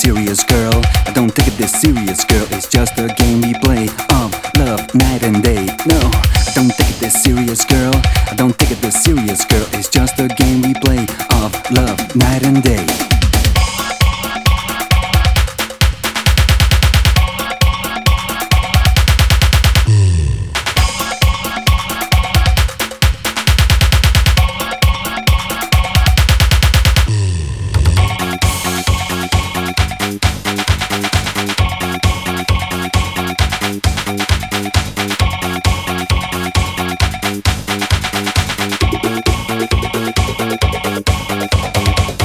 serious, girl. I don't take it this serious, girl. It's just a game we play of love night and day. No, I don't take it this serious, girl. I don't take it this serious, girl. It's just a game we play of love night and day.